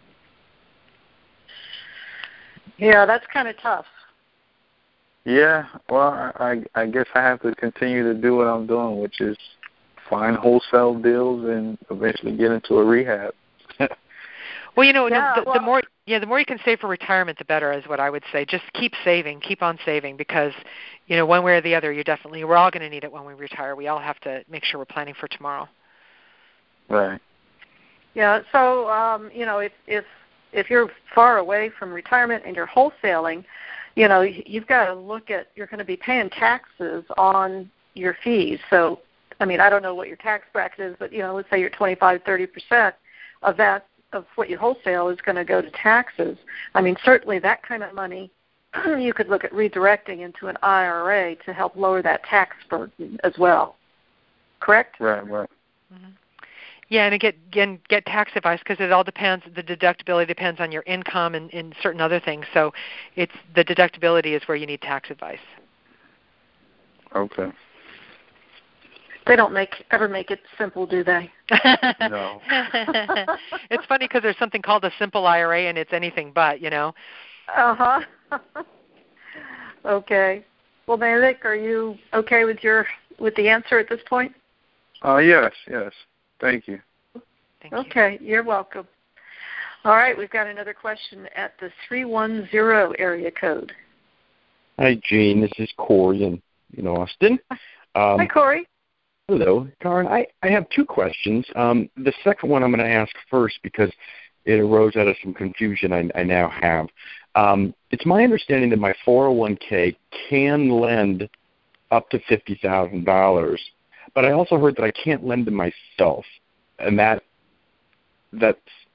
Yeah, that's kind of tough. Yeah, well, I I guess I have to continue to do what I'm doing, which is find wholesale deals and eventually get into a rehab. Well, you know, yeah, the, well, the more yeah, the more you can save for retirement, the better, is what I would say. Just keep saving, keep on saving, because, you know, one way or the other, you definitely we're all going to need it when we retire. We all have to make sure we're planning for tomorrow. Right. Yeah. So, um, you know, if if if you're far away from retirement and you're wholesaling, you know, you've got to look at, you're going to be paying taxes on your fees. So, I mean, I don't know what your tax bracket is, but, you know, let's say you're twenty-five, thirty percent of that, of what you wholesale is going to go to taxes. I mean, certainly that kind of money you could look at redirecting into an I R A to help lower that tax burden as well. Correct? Right, right. Mm-hmm. Yeah, and again, again, get tax advice, because it all depends. The deductibility depends on your income and, and certain other things. So, it's the deductibility is where you need tax advice. Okay. They don't make ever make it simple, do they? No. It's funny because there's something called a simple I R A, and it's anything but, you know. Uh huh. Okay. Well, Melik, are you okay with your with the answer at this point? Uh, yes, yes. Thank you. Thank okay, you. You're welcome. All right, we've got another question at the three one zero area code. Hi, Jean. This is Corey in, in Austin. Um, Hi, Corey. Hello, Karen. I, I have two questions. Um, the second one I'm going to ask first because it arose out of some confusion I, I now have. Um, it's my understanding that my four oh one k can lend up to fifty thousand dollars. But I also heard that I can't lend to myself, and that that's,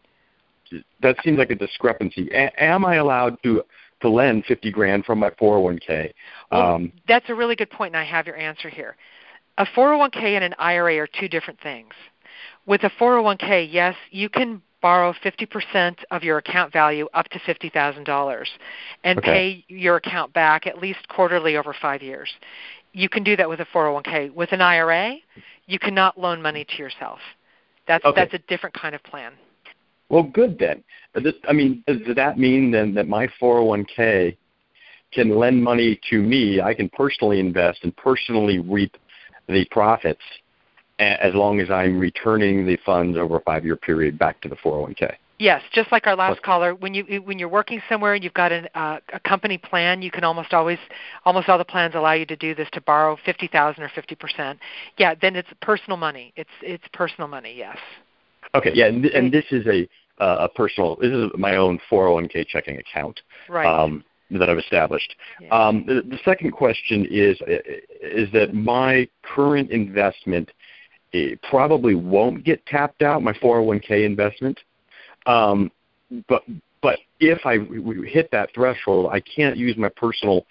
that seems like a discrepancy. A- am I allowed to to lend fifty grand from my four oh one k? Well, um, that's a really good point, and I have your answer here. A four oh one k and an I R A are two different things. With a four oh one k, yes, you can borrow fifty percent of your account value up to fifty thousand dollars and okay. pay your account back at least quarterly over five years. You can do that with a four oh one k. With an I R A, you cannot loan money to yourself. That's okay. that's a different kind of plan. Well, good then. I mean, does that mean then that my four oh one k can lend money to me? I can personally invest and personally reap the profits as long as I'm returning the funds over a five-year period back to the four oh one k. Yes, just like our last okay. caller, when you when you're working somewhere and you've got an, uh, a company plan, you can almost always, almost all the plans allow you to do this, to borrow fifty thousand or fifty percent. Yeah, then it's personal money. It's it's personal money. Yes. Okay. Yeah, and, and this is a uh, a personal. This is my own four oh one k checking account. Right. Um, that I've established. Yeah. Um, the, the second question is is that my current investment it probably won't get tapped out. My four oh one k investment. Um, but but if I we hit that threshold, I can't use my personal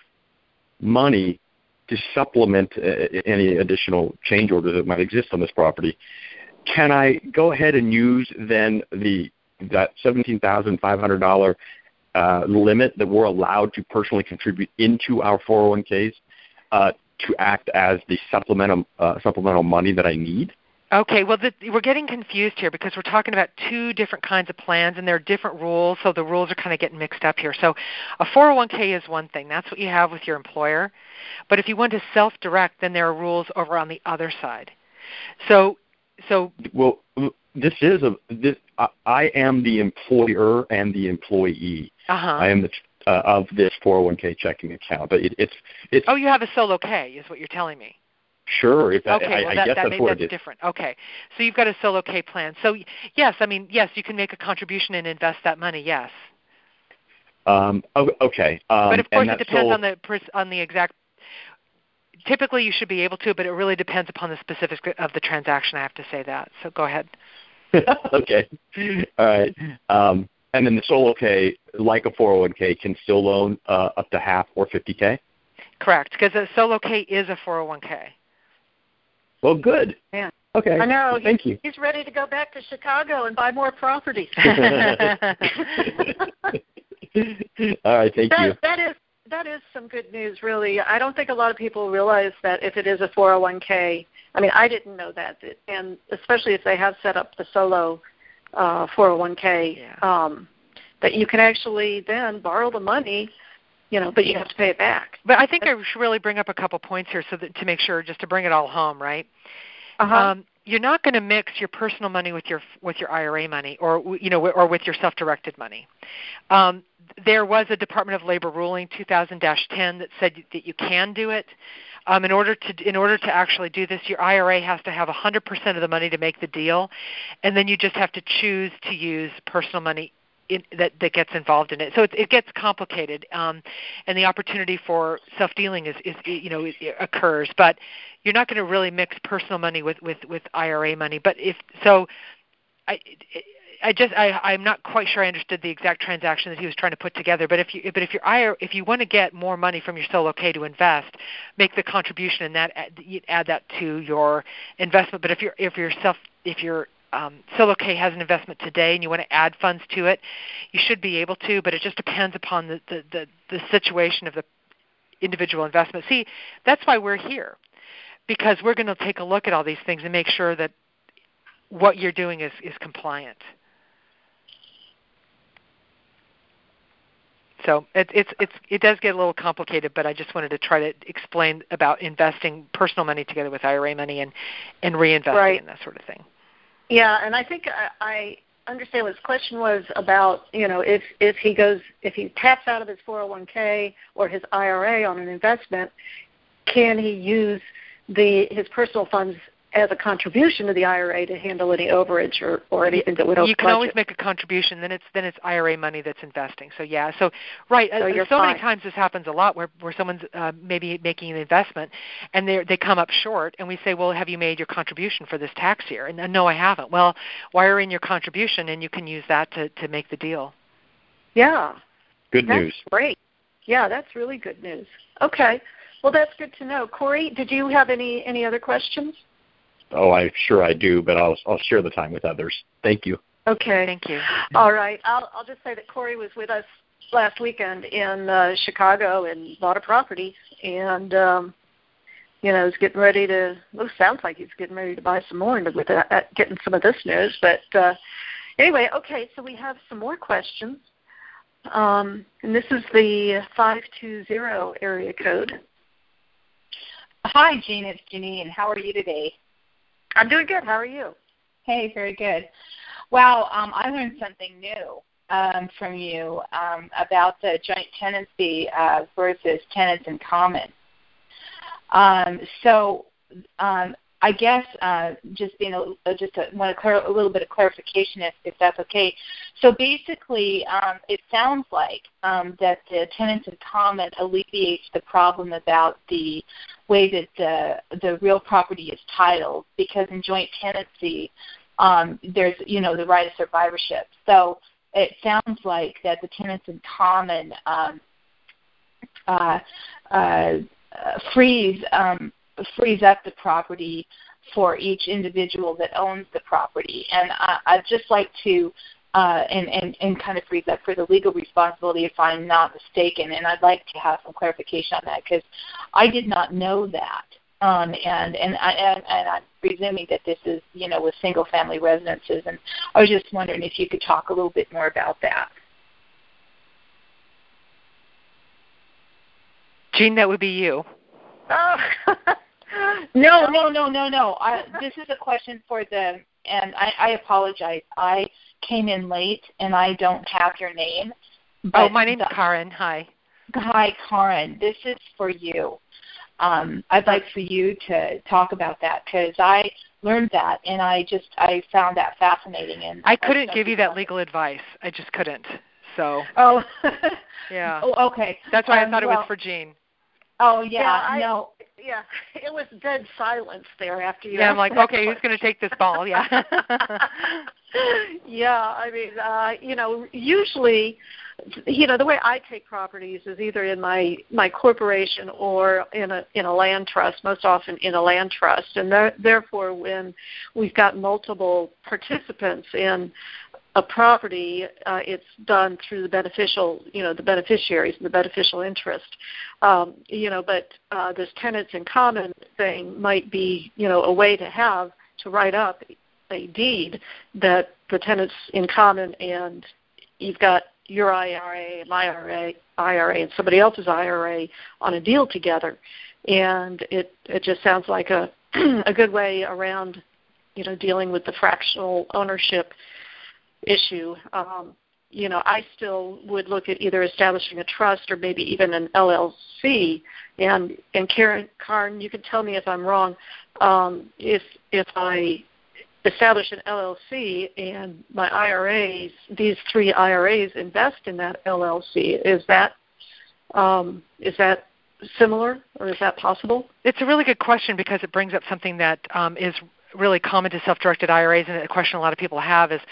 money to supplement uh, any additional change order that might exist on this property. Can I go ahead and use then the that seventeen thousand five hundred dollars uh, limit that we're allowed to personally contribute into our four oh one k's uh, to act as the supplemental uh, supplemental money that I need? Okay, well, the, we're getting confused here because we're talking about two different kinds of plans, and there are different rules, so the rules are kind of getting mixed up here. So a four oh one k is one thing. That's what you have with your employer. But if you want to self-direct, then there are rules over on the other side. So, so Well, this is a this. I, I am the employer and the employee. Uh-huh. I am the uh, of this four oh one k checking account. But it, it's it's. Oh, you have a solo K, is what you're telling me. Sure. If okay, I, well, I that, guess that that's may, what that's it is. different. Okay, so you've got a solo K plan. So yes, I mean, yes, you can make a contribution and invest that money. Yes. Um, okay. Um, but of course, it depends solo... on the on the exact. Typically, you should be able to, but it really depends upon the specifics of the transaction. I have to say that. So go ahead. Okay. All right. Um, and then the solo K, like a four oh one K, can still loan uh, up to half or fifty K? Correct, because a solo K is a four oh one K. Well, good. Yeah. Okay. I know. Thank he, you. He's ready to go back to Chicago and buy more property. All right. Thank that, you. That is that is some good news, really. I don't think a lot of people realize that if it is a four oh one K, I mean, I didn't know that, and especially if they have set up the solo uh, four oh one K, yeah. um, that you can actually then borrow the money. You know, but you have to pay it back. But I think I should really bring up a couple points here, so that to make sure, just to bring it all home, right? Uh-huh. Um, you're not going to mix your personal money with your with your I R A money, or you know, or with your self-directed money. Um, there was a Department of Labor ruling two thousand dash ten that said that you can do it. Um, in order to in order to actually do this, your I R A has to have one hundred percent of the money to make the deal, and then you just have to choose to use personal money In, that, that gets involved in it. So it, it gets complicated, um, and the opportunity for self-dealing is, is you know, it, it occurs. But you're not going to really mix personal money with, with, with I R A money. But if so, I, I just I, I'm not quite sure I understood the exact transaction that he was trying to put together. But if you but if your I R A, if you want to get more money from your solo K to invest, make the contribution and that add, add that to your investment. But if you're if you're self if you're Um, solo K has an investment today and you want to add funds to it, you should be able to, but it just depends upon the, the, the, the situation of the individual investment. See, that's why we're here, because we're going to take a look at all these things and make sure that what you're doing is, is compliant. So it, it's, it's, it does get a little complicated, but I just wanted to try to explain about investing personal money together with I R A money and, and reinvesting right. and that sort of thing. Yeah, and I think I, I understand what his question was about, you know, if, if he goes, if he taps out of his four oh one K or his I R A on an investment, can he use the his personal funds as a contribution to the I R A to handle any overage or, or anything that would over You can budget? always make a contribution, then it's then it's I R A money that's investing. So yeah, so right. So, uh, so many times this happens a lot where, where someone's uh, maybe making an investment and they they come up short, and we say, well, have you made your contribution for this tax year? And uh, no, I haven't. Well, wire in your contribution, and you can use that to, to make the deal. Yeah. Good that's news. Great. Yeah, that's really good news. Okay. Well, that's good to know. Corey, did you have any, any other questions? Oh, I'm sure I do, but I'll I'll share the time with others. Thank you. Okay. Thank you. All right. I'll I'll just say that Corey was with us last weekend in uh, Chicago and bought a property, and um, you know, is getting ready to. Well, sounds like he's getting ready to buy some more and with uh, getting some of this news. But uh, anyway, okay. So we have some more questions, um, and this is the five two zero area code. Hi, Jean. It's Janine. How are you today? I'm doing good. How are you? Hey, very good. Well, um, I learned something new um, from you um, about the joint tenancy uh, versus tenants in common. Um, so um, I guess uh, just being a, just a, want a, clar- a little bit of clarification, if, if that's okay. So basically, um, it sounds like um, that the tenants in common alleviates the problem about the way that the the real property is titled, because in joint tenancy, um, there's you know the right of survivorship. So it sounds like that the tenants in common um, uh, uh, frees um, frees up the property for each individual that owns the property, and I, I'd just like to. Uh, and, and, and kind of frees up for the legal responsibility, if I'm not mistaken. And I'd like to have some clarification on that, because I did not know that. Um, and and, I, and and I'm presuming that this is, you know, with single-family residences. And I was just wondering if you could talk a little bit more about that. Jean, that would be you. Oh. no, no, no, no, no. I, this is a question for the, and I, I apologize. I came in late, and I don't have your name. But oh, my name's the, Karen. Hi. Hi, Karen. This is for you. um, I'd like for you to talk about that because I learned that and I just I found that fascinating. And I couldn't give you that legal advice. I just couldn't. So. Oh. Yeah. Oh, okay. That's why um, I thought well, it was for Jean. Oh yeah, yeah I, no. Yeah, it was dead silence there after you. Yeah, I'm like, okay, question. who's going to take this ball? Yeah. Yeah, I mean, uh, you know, usually, you know, the way I take properties is either in my my corporation or in a in a land trust. Most often in a land trust, and there, therefore, when we've got multiple participants in a property, uh, it's done through the beneficial, you know, the beneficiaries and the beneficial interest. Um, you know, but uh, this tenants in common thing might be, you know, a way to have to write up a deed that the tenants in common and you've got your I R A, my I R A, I R A, and somebody else's I R A on a deal together, and it it just sounds like a a good way around, you know, dealing with the fractional ownership issue. Um, you know, I still would look at either establishing a trust or maybe even an L L C. And and Karen, Karen, you can tell me if I'm wrong. Um, if if I establish an L L C and my I R As, these three I R As invest in that L L C, is that um, is that similar or is that possible? It's a really good question because it brings up something that um, is really common to self-directed I R As, and a question a lot of people have is.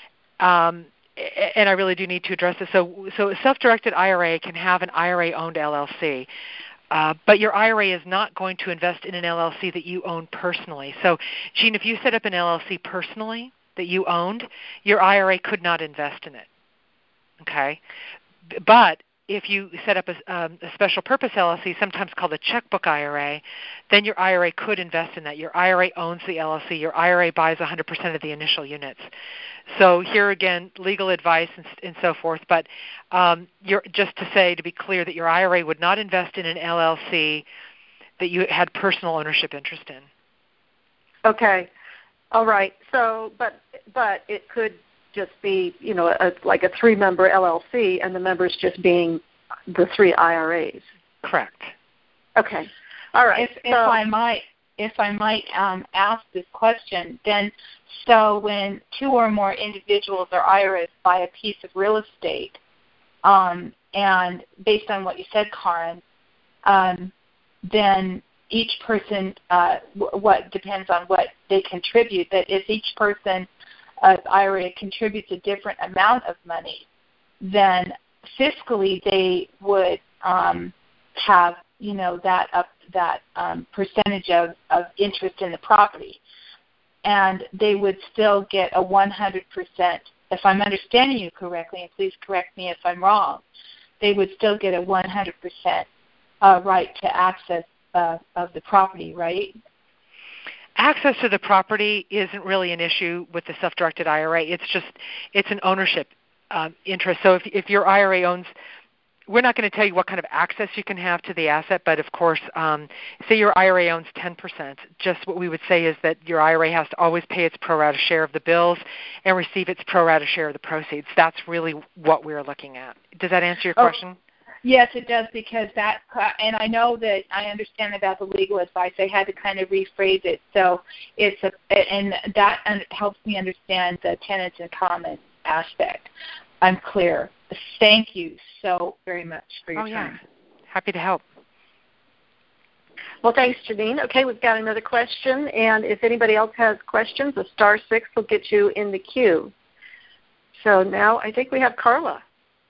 Um, and I really do need to address this. So, so a self-directed I R A can have an I R A-owned L L C, uh, but your I R A is not going to invest in an L L C that you own personally. So, Jean, if you set up an L L C personally that you owned, your I R A could not invest in it. Okay, but if you set up a, um, a special purpose L L C, sometimes called a checkbook I R A, then your I R A could invest in that. Your I R A owns the L L C. Your I R A buys one hundred percent of the initial units. So here again, legal advice and, and so forth. But um, you're, just to say, to be clear, that your I R A would not invest in an L L C that you had personal ownership interest in. Okay. All right. So, but but it could just be, you know, a, like a three-member L L C, and the members just being the three I R As. Correct. Okay. All right. If, so, if I might, if I might um, ask this question, then so when two or more individuals or I R As buy a piece of real estate, um, and based on what you said, Karen, um, then each person, uh, w- what depends on what they contribute, that if each person uh, I R A contributes a different amount of money, then fiscally they would um, have, you know, that up, that um, percentage of, of interest in the property, and they would still get a one hundred percent. If I'm understanding you correctly, and please correct me if I'm wrong, they would still get a one hundred percent uh, right to access uh, of the property, right? Access to the property isn't really an issue with the self-directed I R A. It's just it's an ownership um, interest. So if if your I R A owns, we're not going to tell you what kind of access you can have to the asset, but of course, um, say your I R A owns ten percent. Just what we would say is that your I R A has to always pay its pro rata share of the bills and receive its pro rata share of the proceeds. That's really what we're looking at. Does that answer your Oh. question? Yes, it does, because that, and I know that I understand about the legal advice. I had to kind of rephrase it, so it's a, and that helps me understand the tenants in common aspect. I'm clear. Thank you so very much for your oh, time. Yeah. Happy to help. Well, thanks, Janine. Okay, we've got another question, and if anybody else has questions, a star six will get you in the queue. So now I think we have Carla.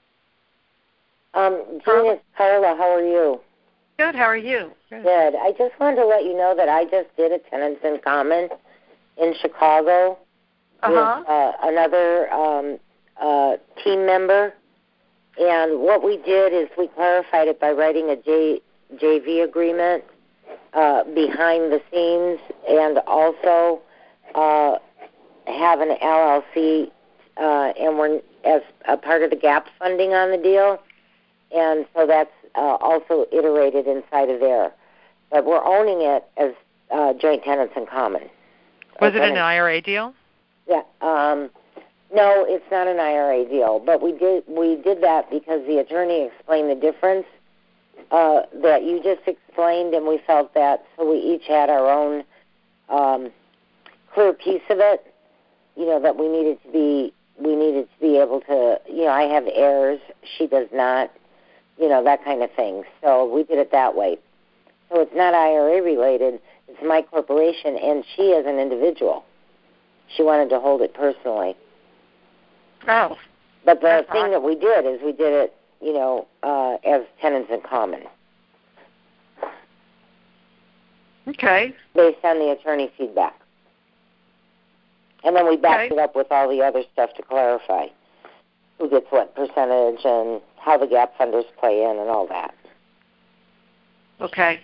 Um, Jean, it's Carla. How are you? Good. How are you? Good. Good. I just wanted to let you know that I just did a tenants in common in Chicago uh-huh. with uh, another um, uh, team member. And what we did is we clarified it by writing a J, JV agreement uh, behind the scenes, and also uh, have an L L C, uh, and we're as a part of the GAP funding on the deal. And so that's uh, also iterated inside of there. But we're owning it as uh, joint tenants in common. Was it an I R A deal? Yeah. Um, no, it's not an I R A deal. But we did we did that because the attorney explained the difference uh, that you just explained, and we felt that, so we each had our own um, clear piece of it. You know, that we needed to be we needed to be able to. You know, I have heirs, she does not. You know, that kind of thing. So we did it that way. So it's not I R A related. It's my corporation, and she as an individual. She wanted to hold it personally. Oh. But the That's thing odd. that we did is we did it, you know, uh, as tenants in common. Okay. Based on the attorney feedback. And then we backed Okay. it up with all the other stuff to clarify who gets what percentage and how the gap funders play in and all that. Okay.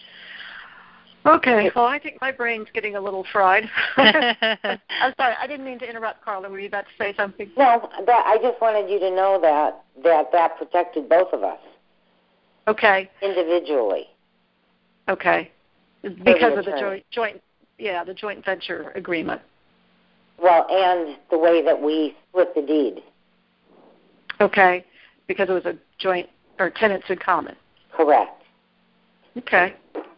Okay. Well, I think my brain's getting a little fried. I'm sorry. I didn't mean to interrupt, Carla. Were you about to say something? No, that, I just wanted you to know that, that that protected both of us Okay. individually. Okay. Because of the attorney. joint, joint, yeah, the joint venture agreement. Well, and the way that we split the deed. Okay. Because it was a joint or tenants in common. Correct. Okay.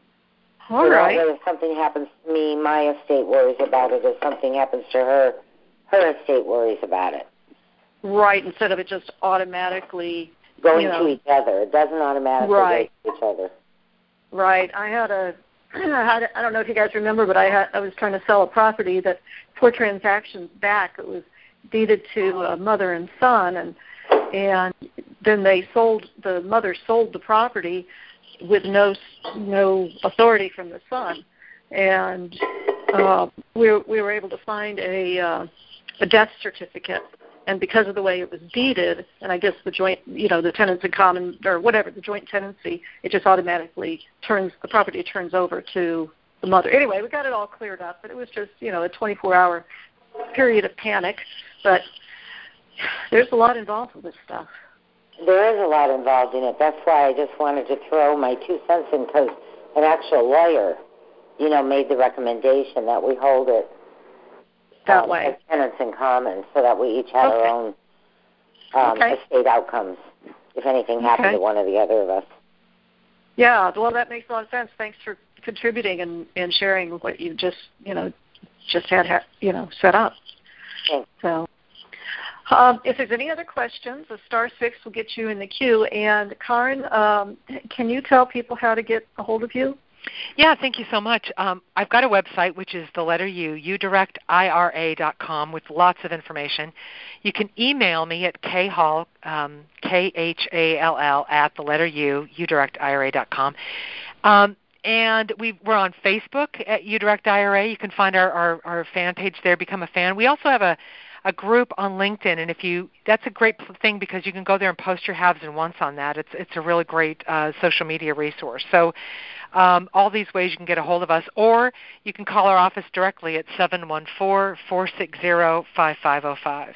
All so right. That way if something happens to me, my estate worries about it. If something happens to her, her estate worries about it. Right. Instead of it just automatically Going you know, to each other. It doesn't automatically right. go to each other. Right. I had a, I had, I don't know if you guys remember, but I had, I was trying to sell a property that four transactions back, it was deeded to a mother and son, and and then they sold, the mother sold the property with no no authority from the son, and uh, we were, we were able to find a uh, a death certificate, and because of the way it was deeded, and I guess the joint, you know, the tenants in common or whatever, the joint tenancy, it just automatically turns the property turns over to the mother. Anyway, we got it all cleared up, but it was just, you know, a twenty-four hour period of panic, but there's a lot involved with this stuff. There is a lot involved in it. That's why I just wanted to throw my two cents in, because an actual lawyer, you know, made the recommendation that we hold it that um, way as tenants in common, so that we each had okay. our own um, okay. estate outcomes if anything happened okay. to one or the other of us. Yeah, well, that makes a lot of sense. Thanks for contributing and, and sharing what you just, you know, just had, you know, set up. Thanks. So. Um, if there's any other questions, a star six will get you in the queue. And Karen, um, can you tell people how to get a hold of you? Yeah, thank you so much. Um, I've got a website, which is the letter U, u direct I R A dot com, with lots of information. You can email me at khall, um, K H A L L, at the letter U, u direct I R A dot com. Um, and we, we're on Facebook at udirect I R A. You can find our, our, our fan page there, become a fan. We also have a a group on LinkedIn, and if you, that's a great thing because you can go there and post your haves and wants on that. It's it's a really great uh, social media resource. So um, all these ways you can get a hold of us, or you can call our office directly at seven one four, four six zero, five five zero five.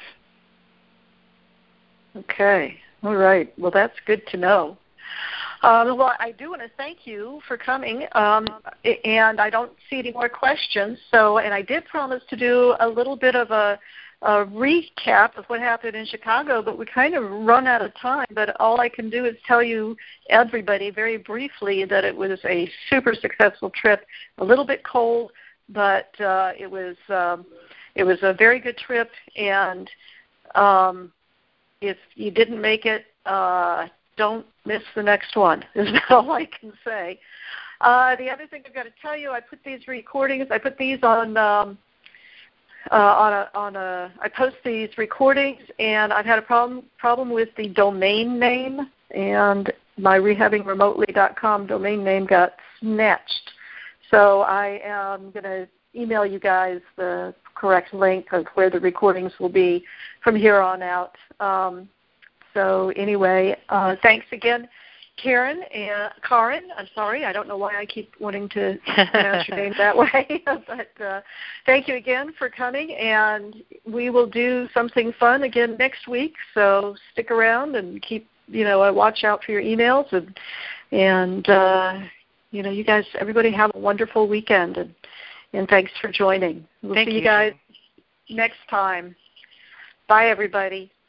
Okay. All right. Well, that's good to know. Um, well, I do want to thank you for coming, um, and I don't see any more questions. So, and I did promise to do a little bit of a a recap of what happened in Chicago, but we kind of run out of time. But all I can do is tell you, everybody, very briefly, that it was a super successful trip. A little bit cold, but uh, it was um, it was a very good trip. And um, if you didn't make it, uh, don't miss the next one. Is all I can say. Uh, the other thing I've got to tell you, I put these recordings. I put these on. Um, Uh, on a on a, I post these recordings, and I've had a problem problem with the domain name, and my rehabbing remotely dot com domain name got snatched. So I am going to email you guys the correct link of where the recordings will be from here on out. Um, so anyway, uh, thanks again, Karen and Karen. I'm sorry, I don't know why I keep wanting to pronounce your name that way, but uh, thank you again for coming, and we will do something fun again next week. So stick around and keep, you know, watch out for your emails, and and uh, you know, you guys, everybody have a wonderful weekend, and, and thanks for joining. We'll Thank see you, you guys Jane. next time. Bye, everybody.